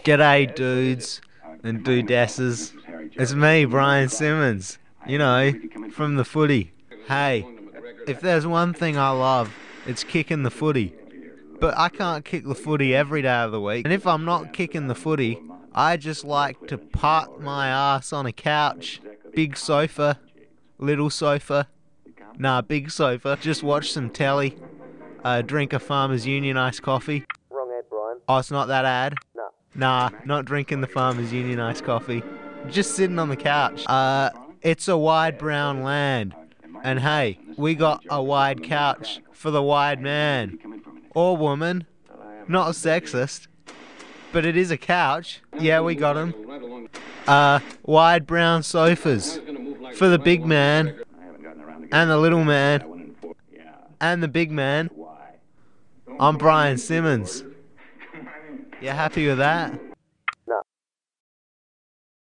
G'day, dudes and dudesses. It's me, Brian Simmons. You know, from the footy. Hey, if there's one thing I love, it's kicking the footy. But I can't kick the footy every day of the week. And if I'm not kicking the footy, I just like to part my ass on a couch. Big sofa, little sofa. Nah, big sofa. Just watch some telly. Drink a Farmers Union iced coffee. Wrong ad, Brian. Oh, it's not that ad? No. Nah, not drinking the Farmers Union iced coffee. Just sitting on the couch. It's a wide brown land. And hey, we got a wide couch for the wide man. Or woman. Not sexist. But it is a couch. Yeah, we got them. Wide brown sofas. For the big man. And the little man. And the big man. I'm Brian Simmons. You happy with that?